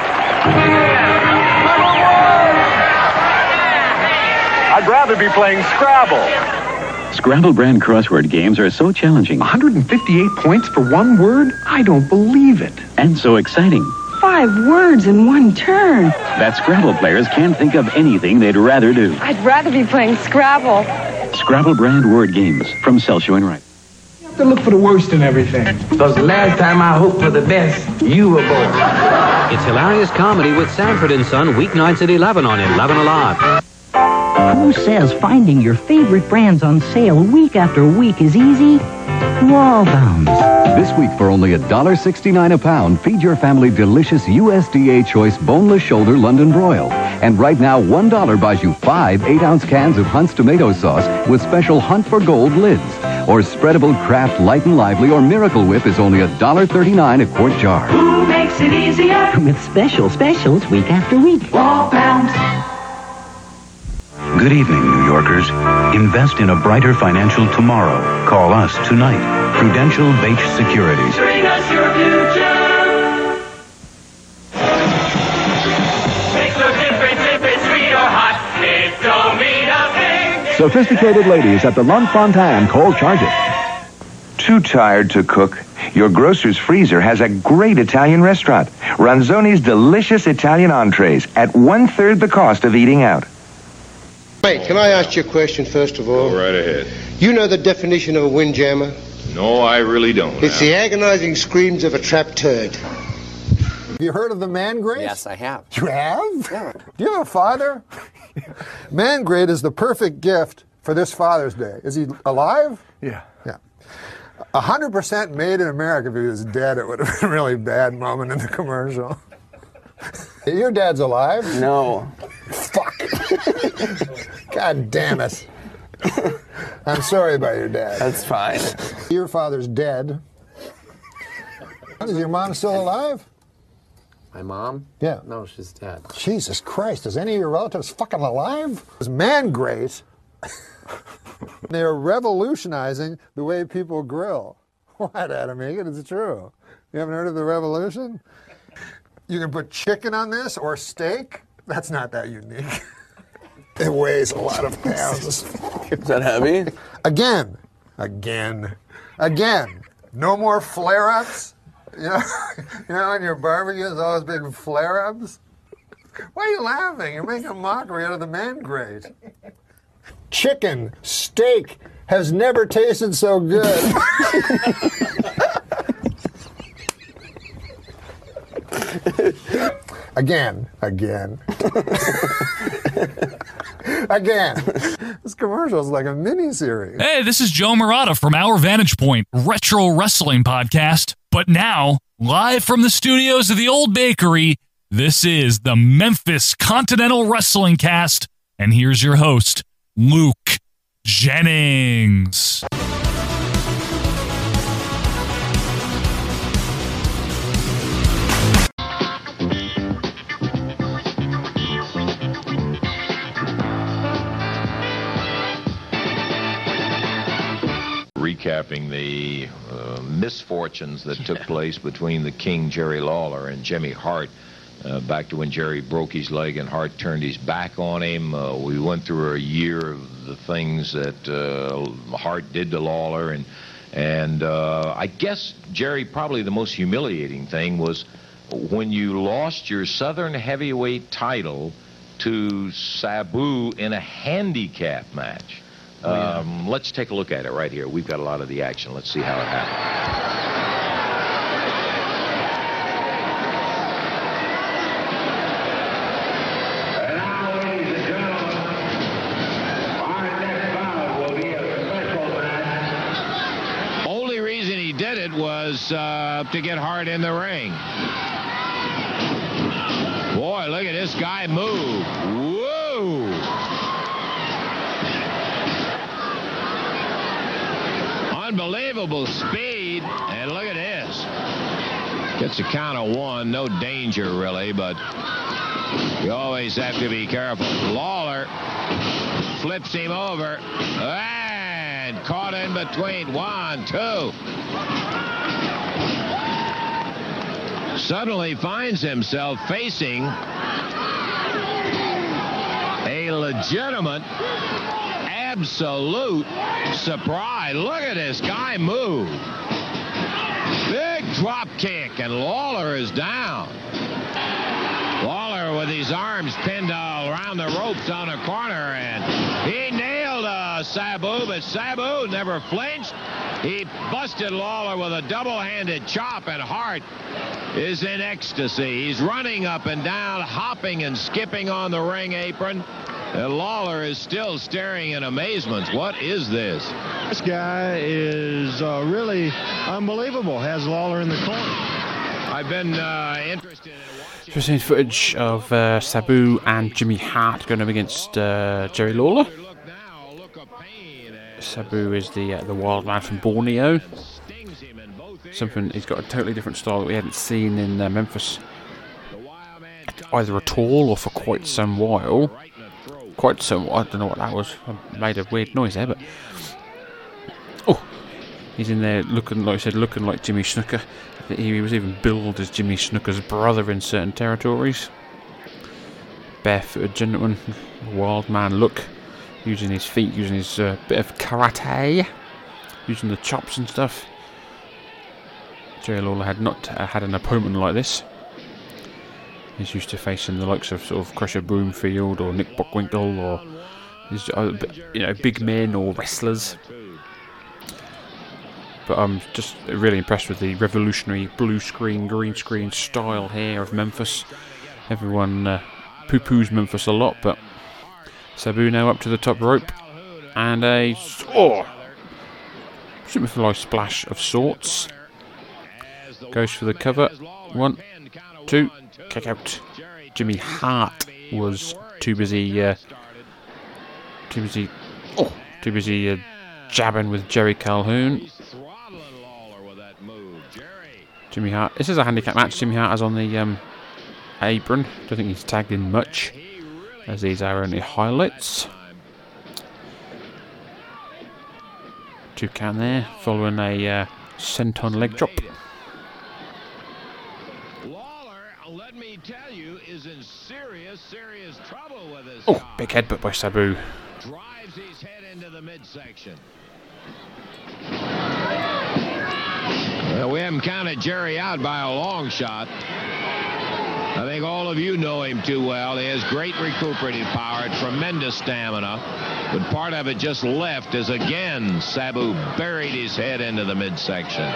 S11: I'd rather be playing Scrabble.
S12: Scrabble brand crossword games are so challenging.
S15: one hundred fifty-eight points for one word? I don't believe it.
S12: And so exciting.
S14: Five words in one turn.
S12: That Scrabble players can't think of anything they'd rather do.
S14: I'd rather be playing Scrabble.
S12: Scrabble brand word games from Celsius and Wright.
S15: You have to look for the worst in everything.
S16: Because the last time I hoped for the best, you were born.
S17: It's hilarious comedy with Sanford and Son, weeknights at eleven on eleven Alive.
S18: Who says finding your favorite brands on sale week after week is easy? Wallbounds.
S19: This week for only one dollar sixty-nine a pound, feed your family delicious U S D A choice boneless shoulder London broil. And right now, one dollar buys you five eight-ounce cans of Hunt's tomato sauce with special Hunt for Gold lids. Or spreadable Kraft Light and Lively or Miracle Whip is only one dollar thirty-nine a quart jar.
S18: Who makes it easier? With special specials week after week. Wallbounds.
S20: Good evening, New Yorkers. Invest in a brighter financial tomorrow. Call us tonight. Prudential Bache Securities.
S11: Bring us your future. Makes no difference if it's sweet or hot. It don't mean a thing.
S21: Sophisticated ladies at the L'Enfantin call Charge It.
S22: Too tired to cook? Your grocer's freezer has a great Italian restaurant. Ronzoni's delicious Italian entrees at one-third the cost of eating out.
S23: Mate, can I ask you a question first of all?
S7: Go right ahead.
S23: You know the definition of a windjammer?
S7: No, I really don't.
S23: It's
S7: now.
S23: the agonizing screams of a trapped turd.
S24: Have you heard of the man grate?
S25: Yes, I have.
S24: You have? Yeah. Do you have a father? Man grate is the perfect gift for this Father's Day. Is he alive?
S25: Yeah.
S24: Yeah. one hundred percent made in America. If he was dead, it would have been a really bad moment in the commercial. Your dad's alive?
S25: No.
S24: Fuck. God damn it. I'm sorry about your dad.
S25: That's fine.
S24: Your father's dead. Is your mom still alive?
S25: My mom?
S24: Yeah.
S25: No, she's dead.
S24: Jesus Christ, is any of your relatives fucking alive? It's man grate. They're revolutionizing the way people grill. What, Adam Egan? It's true. You haven't heard of the revolution? You can put chicken on this or steak. That's not that unique. It weighs a lot of pounds.
S25: Is that heavy?
S24: Again, again, again. No more flare-ups. You know, you know, in your barbecue, there's always been flare-ups. Why are you laughing? You're making a mockery out of the man grate. Chicken, steak has never tasted so good. Again, again, again. This commercial is like a mini-series.
S26: Hey, this is Joe Murata from Our Vantage Point, Retro Wrestling Podcast. But now, live from the studios of the Old Bakery, this is the Memphis Continental Wrestling Cast. And here's your host, Luke Jennings.
S7: Recapping the uh, misfortunes that took place between the King, Jerry Lawler, and Jimmy Hart uh, back to when Jerry broke his leg and Hart turned his back on him. Uh, we went through a year of the things that uh, Hart did to Lawler, and and uh, I guess, Jerry, probably the most humiliating thing was when you lost your Southern heavyweight title to Sabu in a handicap match. Oh, yeah. um, let's take a look at it right here. We've got a lot of the action. Let's see how it happened. Was uh, to get Hart in the ring. Boy, look at this guy move. Whoa! Unbelievable speed. And look at this. Gets a count of one. No danger, really, but you always have to be careful. Lawler flips him over. And caught in between. One, two. Suddenly finds himself facing a legitimate, absolute surprise. Look at this guy move. Big drop kick, and Lawler is down. Lawler with his arms pinned uh, around the ropes on a corner, and he nailed uh, Sabu, but Sabu never flinched. He busted Lawler with a double-handed chop, and Hart is in ecstasy. He's running up and down, hopping and skipping on the ring apron. And Lawler is still staring in amazement. What is this?
S1: This guy is uh, really unbelievable. Has Lawler in the corner.
S7: I've been uh, interested in watching...
S6: Just seen footage of uh, Sabu and Jimmy Hart going up against uh, Jerry Lawler. Sabu is the uh, the wild man from Borneo. Something, he's got a totally different style that we hadn't seen in uh, Memphis either at all or for quite some while. Quite some, I don't know what that was. I made a weird noise there, but oh, he's in there looking, like I said, looking like Jimmy Snuka. I think he was even billed as Jimmy Snuka's brother in certain territories. Barefooted gentleman, wild man look, using his feet, using his uh, bit of karate, using the chops and stuff. Jerry Lawler had not uh, had an opponent like this. He's used to facing the likes of sort of Crusher Broomfield or Nick Bockwinkel or these, uh, you know, big men or wrestlers. But I'm just really impressed with the revolutionary blue screen, green screen style here of Memphis. Everyone uh, poo-poos Memphis a lot, but Sabu now up to the top rope and a oh, Superfly splash of sorts. Goes for the cover. One, two, kick out. Jimmy Hart was too busy, uh, too busy, oh, too busy uh, jabbing with Jerry Calhoun. Jimmy Hart. This is a handicap match. Jimmy Hart is on the um, apron. Don't think he's tagged in much, as these are only highlights. Two count there, following a uh, senton leg drop. Oh, big headbutt by Sabu.
S7: Drives his head into the midsection. Well, we haven't counted Jerry out by a long shot. I think all of you know him too well. He has great recuperative power, tremendous stamina. But part of it just left as again Sabu buried his head into the midsection.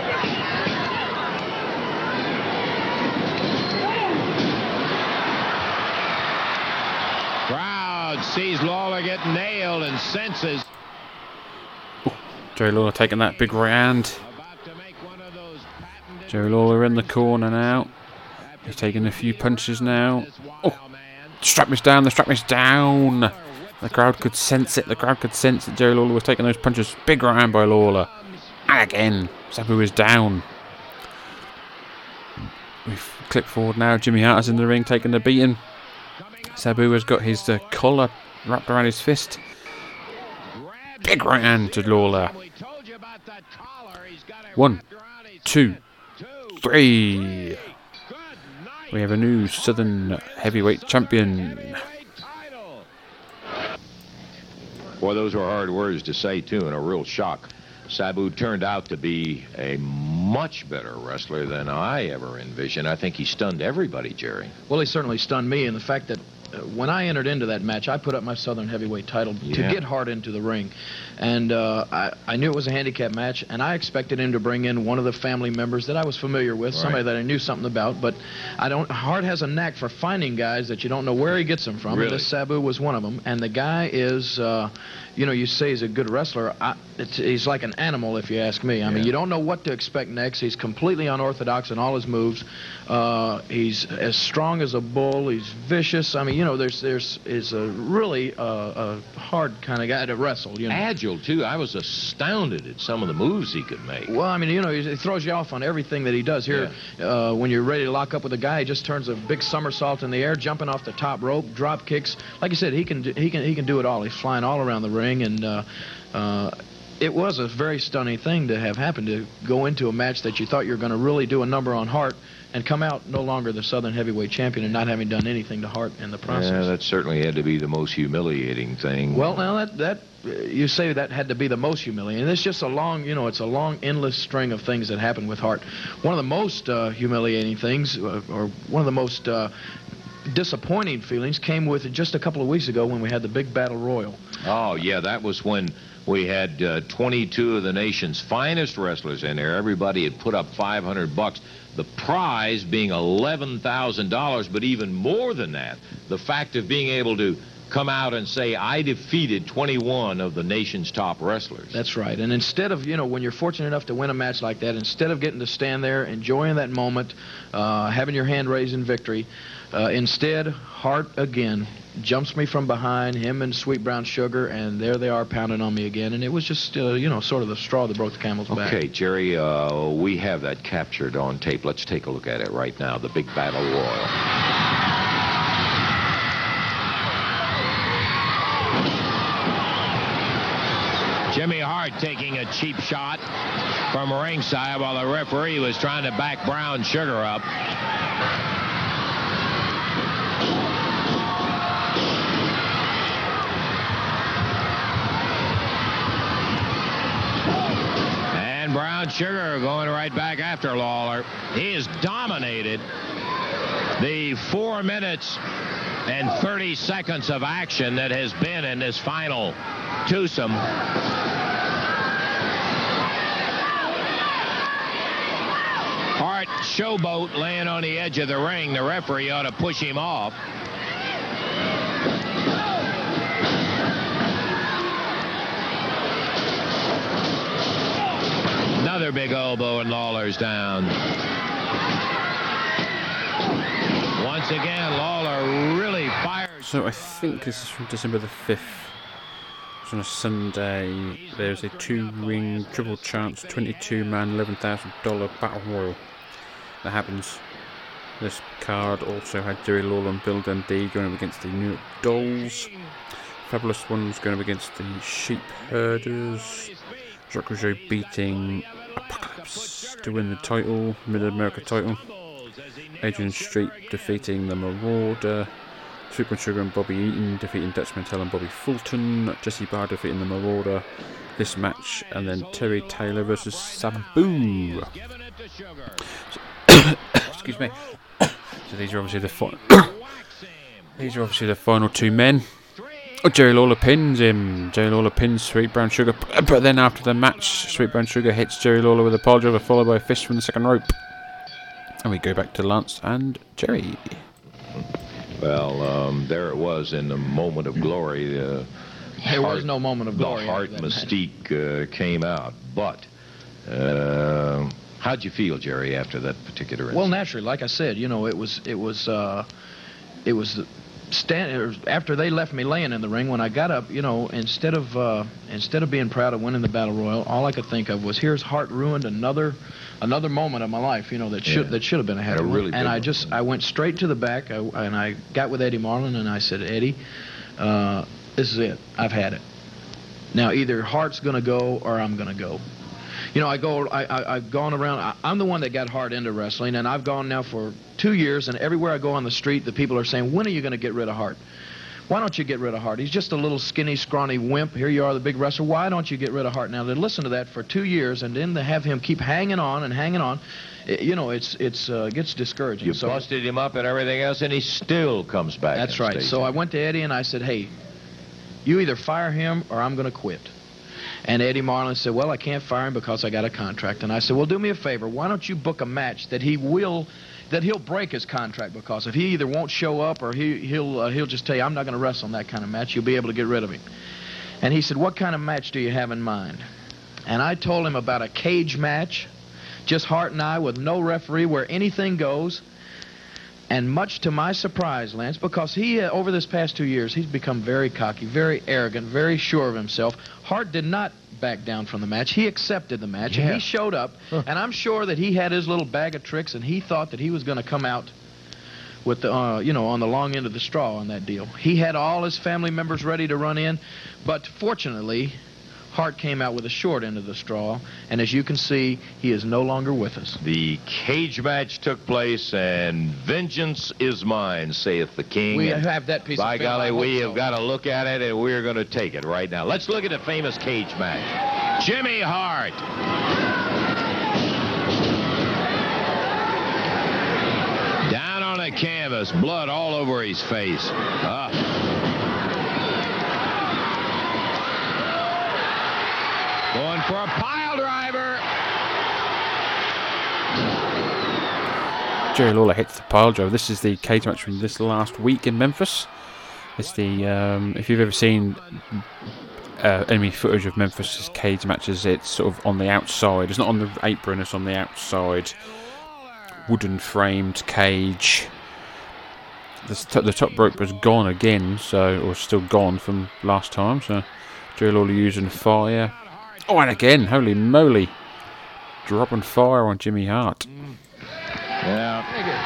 S7: Sees Lawler get nailed and senses.
S6: Ooh, Jerry Lawler taking that big right hand. Jerry Lawler in the corner now. He's taking a few punches now. Oh, strap is down, the strap is down. The crowd could sense it. The crowd could sense that Jerry Lawler was taking those punches. Big right hand by Lawler. And again, Sabu is down. We've clipped forward now. Jimmy Hart is in the ring taking the beating. Sabu has got his uh, collar wrapped around his fist. Big right hand to Lawler. One, two, three. We have a new Southern heavyweight champion.
S7: Boy, those were hard words to say, too, and a real shock. Sabu turned out to be a much better wrestler than I ever envisioned. I think he stunned everybody, Jerry.
S2: Well, he certainly stunned me, and the fact that uh, when I entered into that match, I put up my Southern heavyweight title
S7: Yeah.
S2: to get Hart into the ring. And uh, I, I knew it was a handicap match, and I expected him to bring in one of the family members that I was familiar with,
S7: Right.
S2: somebody that I knew something about. But I don't. Hart has a knack for finding guys that you don't know where he gets them from.
S7: Really?
S2: And this Sabu was one of them. And the guy is, uh, you know, you say he's a good wrestler. I, it's, he's like an animal, if you ask me. I mean,
S7: Yeah.
S2: you don't know what to expect next. He's completely unorthodox in all his moves. Uh, he's as strong as a bull. He's vicious. I mean, you know, there's there's is a really uh, a hard kind of guy to wrestle. You know,
S7: Agile, too. I was astounded at some of the moves he could make.
S2: well, I mean, you know, he he throws you off on everything that he does. Here, uh, when you're ready to lock up with a guy, he just turns a big somersault in the air, jumping off the top rope, drop kicks. Like I said, he can do, he can he can do it all. He's flying all around the ring, and uh, uh, it was a very stunning thing to have happened, to go into a match that you thought you were going to really do a number on Hart and come out no longer the Southern heavyweight champion and not having done anything to Hart in the process.
S7: Yeah, that certainly had to be the most humiliating thing.
S2: Well, now that that uh, you say that had to be the most humiliating. It's just a long, you know, it's a long, endless string of things that happened with Hart. One of the most uh, humiliating things, uh, or one of the most uh, disappointing feelings, came with just a couple of weeks ago when we had the big battle royal.
S7: Oh, yeah, that was when we had uh, twenty-two of the nation's finest wrestlers in there. Everybody had put up five hundred bucks. The prize being eleven thousand dollars, but even more than that, the fact of being able to come out and say, I defeated twenty-one of the nation's top wrestlers.
S2: That's right. And instead of, you know, when you're fortunate enough to win a match like that, instead of getting to stand there, enjoying that moment, uh, having your hand raised in victory, uh, instead, Hart again jumps me from behind, him and Sweet Brown Sugar, and there they are pounding on me again. And it was just, uh, you know, sort of the straw that broke the camel's back.
S7: Okay, Jerry, uh, we have that captured on tape. Let's take a look at it right now, the big battle royal. Jimmy Hart taking a cheap shot from ringside while the referee was trying to back Brown Sugar up. And Brown Sugar going right back after Lawler. He has dominated the four minutes and thirty seconds of action that has been in this final twosome. Hart showboat laying on the edge of the ring. The referee ought to push him off. Another big elbow and Lawler's down. Once again, Lawler really fires.
S6: So I think this is from December the fifth. It's on a Sunday. There's a two-ring triple chance, twenty-two man, eleven thousand dollars battle royal that happens. This card also had Jerry Lawler and Bill Dundee going up against the New York Dolls. Fabulous Ones going up against the Sheep Herders. Jacques Rougeau beating Apocalypse to win the title, Mid-America title. Adrian Street defeating the Marauder. Sweet Brown Sugar and Bobby Eaton defeating Dutch Mantel and Bobby Fulton. Jesse Barr defeating the Marauder. This match, and then Terry Taylor versus Sabu. So, excuse me. So these are obviously the fi- these are obviously the final two men. Oh, Jerry Lawler pins him. Jerry Lawler pins Sweet Brown Sugar, but then after the match, Sweet Brown Sugar hits Jerry Lawler with a pile driver, followed by a fist from the second rope. And we go back to Lance and Jerry.
S7: Well, um, there it was in the moment of glory. Uh,
S2: There was no moment of glory.
S7: The Hart
S2: after that
S7: mystique uh, came out. But uh, how'd you feel, Jerry, after that particular incident?
S2: Well, naturally, like I said, you know, it was it was uh, it was stand after they left me laying in the ring. When I got up, you know, instead of uh, instead of being proud of winning the battle royal, all I could think of was, here's Hart ruined another another moment of my life, you know, that should
S7: Yeah.
S2: that should have been a happy
S7: A really
S2: one.
S7: big
S2: And I
S7: one.
S2: just I went straight to the back, I, and I got with Eddie Marlin, and I said, Eddie, uh, this is it. I've had it. Now either Hart's going to go or I'm going to go. You you know, I go, I, I, I've gone around. I, I'm the one that got Hart into wrestling, and I've gone now for two years, and everywhere I go on the street, the people are saying, when are you going to get rid of Hart? Why don't you get rid of Hart? He's just a little skinny, scrawny wimp. Here you are, the big wrestler. Why don't you get rid of Hart? Now, to listen to that for two years and then to have him keep hanging on and hanging on, it, you know, it's it's uh, gets discouraging.
S7: You
S2: so,
S7: busted him up and everything else, and he still comes back.
S2: That's right. So I went to Eddie and I said, hey, you either fire him or I'm going to quit. And Eddie Marlin said, well, I can't fire him because I got a contract. And I said, well, do me a favor. Why don't you book a match that he will... that he'll break his contract, because if he either won't show up or he, he'll uh, he'll just tell you, I'm not going to wrestle in that kind of match, you'll be able to get rid of him. And he said, what kind of match do you have in mind? And I told him about a cage match, just Hart and I with no referee, where anything goes. And much to my surprise, Lance, because he, uh, over this past two years, he's become very cocky, very arrogant, very sure of himself. Hart did not back down from the match. He accepted the match, yeah. and he showed up, huh. and I'm sure that he had his little bag of tricks, and he thought that he was going to come out with the, uh, you know, on the long end of the straw on that deal. He had all his family members ready to run in, but fortunately, Hart came out with a short end of the straw, and as you can see, he is no longer with us.
S7: The cage match took place, and vengeance is mine, saith the king.
S2: We
S7: and
S2: have that piece
S7: by
S2: of film.
S7: golly, we
S2: so.
S7: have got to look at it, and we're going to take it right now. Let's look at the famous cage match. Jimmy Hart. Down on the canvas, blood all over his face. Uh, Going for a pile driver.
S6: Jerry Lawler hits the pile driver. This is the cage match from this last week in Memphis. It's the um, if you've ever seen uh, any footage of Memphis' cage matches, it's sort of on the outside. It's not on the apron. It's on the outside, wooden framed cage. The, t- the top rope was gone again, so or still gone from last time. So Jerry Lawler using fire. Oh, and again, holy moly. Dropping fire on Jimmy Hart.
S7: Yeah.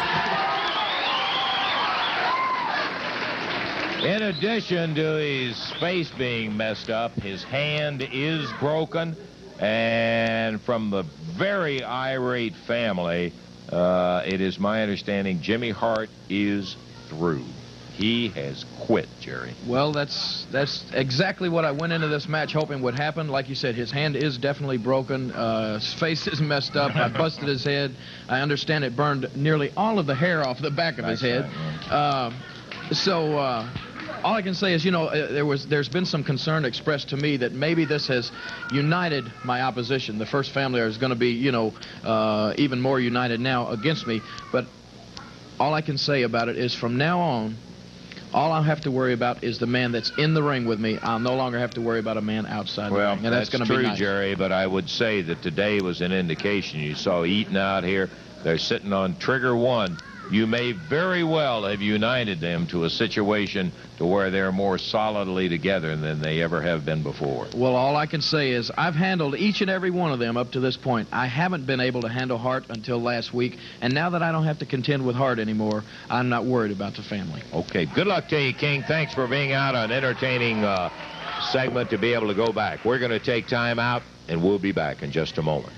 S7: In addition to his face being messed up, his hand is broken. And from the very irate family, uh, it is my understanding Jimmy Hart is through. He has quit, Jerry.
S2: Well, that's that's exactly what I went into this match hoping would happen. Like you said, his hand is definitely broken. Uh, his face is messed up. I busted his head. I understand it burned nearly all of the hair off the back of his head. Uh, so uh, all I can say is, you know, uh, there was there's been some concern expressed to me that maybe this has united my opposition. The First Family is going to be, you know, uh, even more united now against me. But all I can say about it is, from now on, all I'll have to worry about is the man that's in the ring with me. I'll no longer have to worry about a man outside
S7: well,
S2: the ring. And that's,
S7: that's
S2: going to be
S7: true,
S2: nice.
S7: Jerry, but I would say that today was an indication. You saw Eaton out here. They're sitting on trigger one. You may very well have united them to a situation to where they're more solidly together than they ever have been before.
S2: Well, all I can say is I've handled each and every one of them up to this point. I haven't been able to handle Hart until last week, and now that I don't have to contend with Hart anymore, I'm not worried about the family.
S7: Okay, good luck to you, King. Thanks for being out on an entertaining uh, segment to be able to go back. We're going to take time out, and we'll be back in just a moment.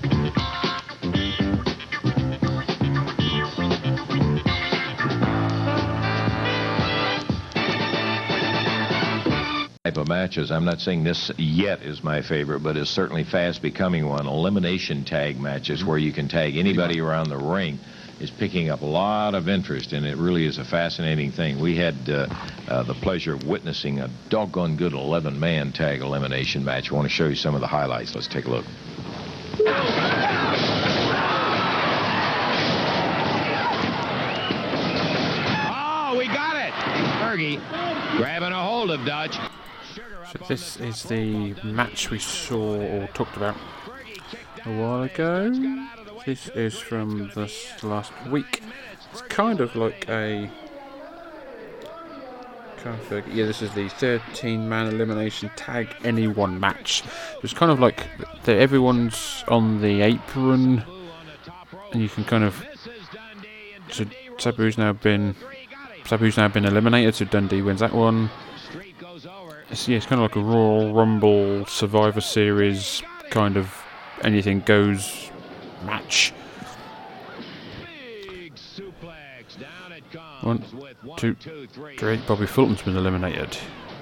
S7: Type of matches. I'm not saying this yet is my favorite, but it's certainly fast becoming one. Elimination tag matches where you can tag anybody around the ring is picking up a lot of interest, and it really is a fascinating thing. We had uh, uh, the pleasure of witnessing a doggone good eleven-man tag elimination match. I want to show you some of the highlights. Let's take a look. Oh, we got it! Fergie grabbing a hold of Dutch.
S6: So this is the match we saw or talked about a while ago. This is from this last week. It's kind of like a... Kind of, yeah, this is the thirteen-man elimination tag anyone match. It's kind of like the, everyone's on the apron, and you can kind of... So Sabu's now been... Sabu's now been eliminated, so Dundee wins that one. It's, yeah, it's kind of like a Royal Rumble Survivor Series kind of anything goes match. One, two, three. Bobby Fulton's been eliminated.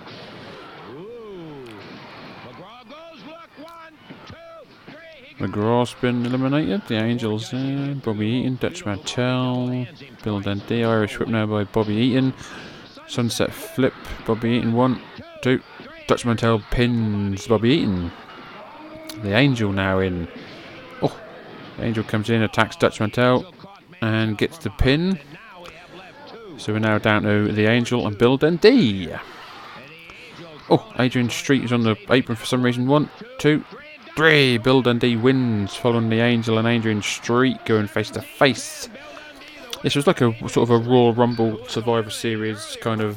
S6: McGraw's been eliminated. The Angels there. Bobby Eaton, Dutch Mantell, Bill Dundee, Irish whip now by Bobby Eaton. Sunset flip. Bobby Eaton one, two. Dutch Mantell pins Bobby Eaton. The Angel now in. Oh, the Angel comes in, attacks Dutch Mantell, and gets the pin. So we're now down to the Angel and Bill Dundee. Oh, Adrian Street is on the apron for some reason. One, two, three. Bill Dundee wins, following the Angel and Adrian Street going face to face. This was like a sort of a Royal Rumble Survivor Series kind of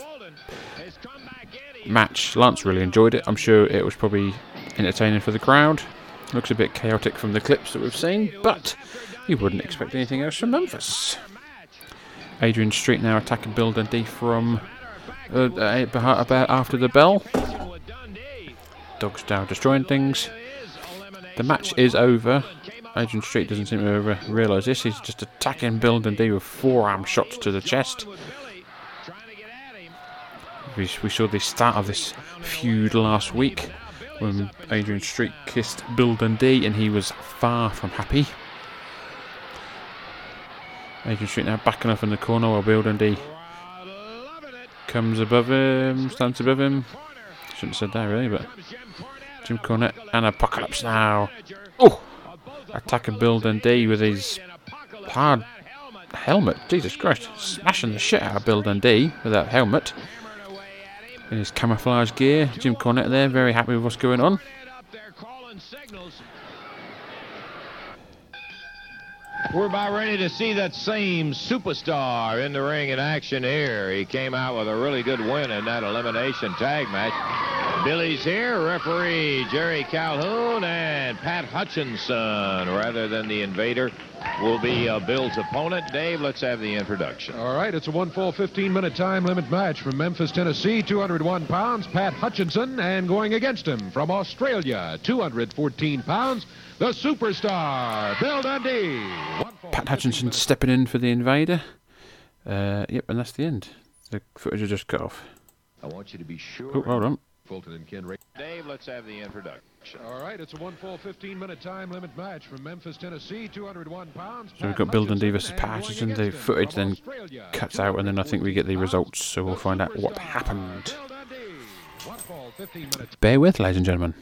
S6: match. Lance really enjoyed it. I'm sure it was probably entertaining for the crowd. Looks a bit chaotic from the clips that we've seen, but you wouldn't expect anything else from Memphis. Adrian Street now attacking Bill Dundee from uh, about after the bell. Dogs now destroying things. The match is over. Adrian Street doesn't seem to re- realise this. He's just attacking Bill Dundee with forearm shots to the chest. We, we saw the start of this feud last week when Adrian Street kissed Bill Dundee and he was far from happy. Adrian Street now backing up in the corner while Bill Dundee comes above him, stands above him. Shouldn't have said that really, but Jim Cornette and Apocalypse now. Oh! Attacking Bill Dundee with his hard helmet. Jesus Christ. Smashing the shit out of Bill Dundee with that helmet. In his camouflage gear. Jim Cornette there, very happy with what's going on.
S7: We're about ready to see that same superstar in the ring in action here. He came out with a really good win in that elimination tag match. Billy's here, referee Jerry Calhoun and Pat Hutchinson, rather than the Invader, will be uh, Bill's opponent. Dave, let's have the introduction.
S3: All right, it's a one fall fifteen minute time limit match from Memphis, Tennessee, two hundred one pounds, Pat Hutchinson, and going against him from Australia, two hundred fourteen pounds, the superstar, Bill Dundee.
S6: Pat Hutchinson stepping in for the Invader. Uh, yep, and that's the end. The footage will just cut off.
S7: I want you to be sure.
S6: Oh, hold on.
S3: Fulton and Ken Ray.
S7: Dave, let's have the introduction.
S3: All right, it's a one fall fifteen minute time limit match from Memphis, Tennessee, two hundred one pounds.
S6: So we've got Bill Dundee versus Pat Hutchinson. The footage then cuts out, and then I think we get the results, so we'll find out what happened. Bear with, ladies and gentlemen.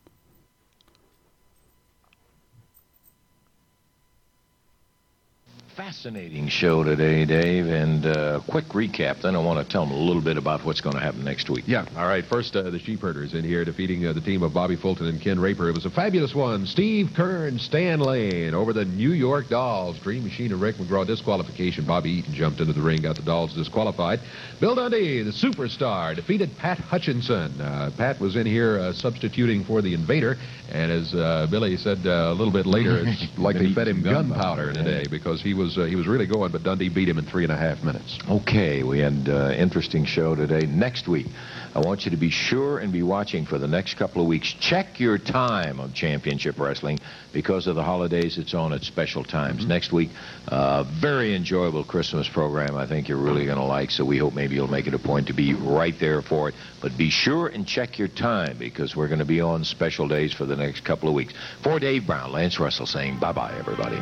S7: Fascinating show today, Dave, and uh, quick recap. Then I want to tell them a little bit about what's going to happen next week.
S3: Yeah, all right. First, uh, the Sheepherders in here defeating uh, the team of Bobby Fulton and Ken Raper. It was a fabulous one. Steve Kern, Stan Lane over the New York Dolls. Dream Machine and Rick McGraw disqualification. Bobby Eaton jumped into the ring, got the Dolls disqualified. Bill Dundee, the superstar, defeated Pat Hutchinson. Uh, Pat was in here uh, substituting for the Invader, and as uh, Billy said uh, a little bit later, it's like they fed him gunpowder today because he was uh, he was really going, but Dundee beat him in three and a half minutes.
S7: Okay, we had an uh, interesting show today. Next week, I want you to be sure and be watching for the next couple of weeks. Check your time of Championship Wrestling. Because of the holidays, it's on at special times. Mm-hmm. Next week, uh, very enjoyable Christmas program I think you're really going to like, so we hope maybe you'll make it a point to be right there for it. But be sure and check your time because we're going to be on special days for the next couple of weeks. For Dave Brown, Lance Russell saying bye-bye, everybody.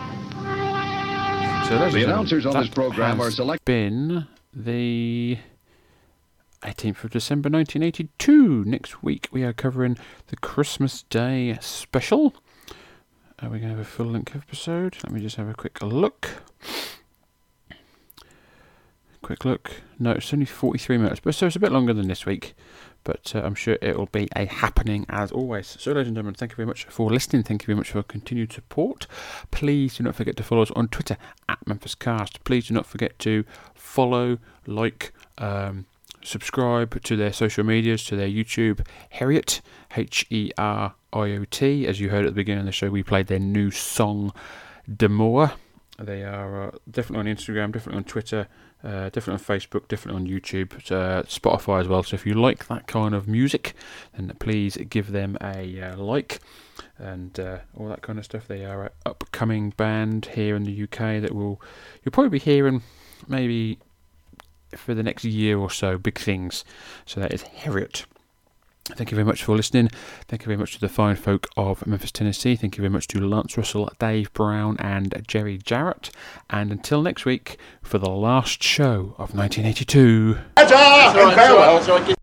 S6: So
S4: the announcers on this program are selected.
S6: Been the eighteenth of December nineteen eighty-two. Next week we are covering the Christmas Day special. Are we going to have a full length episode? Let me just have a quick look. Quick look. No, it's only forty-three minutes, but so it's a bit longer than this week. But uh, I'm sure it will be a happening as always. So, ladies and gentlemen, thank you very much for listening. Thank you very much for continued support. Please do not forget to follow us on Twitter at MemphisCast. Please do not forget to follow, like, um, subscribe to their social medias, to their YouTube. Harriet, H E R I O T. As you heard at the beginning of the show, we played their new song, Demore. They are uh, definitely on Instagram, definitely on Twitter, uh, definitely on Facebook, definitely on YouTube, uh, Spotify as well. So if you like that kind of music, then please give them a uh, like and uh, all that kind of stuff. They are an upcoming band here in the U K that will you'll probably be hearing maybe for the next year or so, big things. So that is Harriet. Thank you very much for listening. Thank you very much to the fine folk of Memphis, Tennessee. Thank you very much to Lance Russell, Dave Brown and Jerry Jarrett. And until next week for the last show of nineteen eighty-two.
S11: Ta-ta and farewell.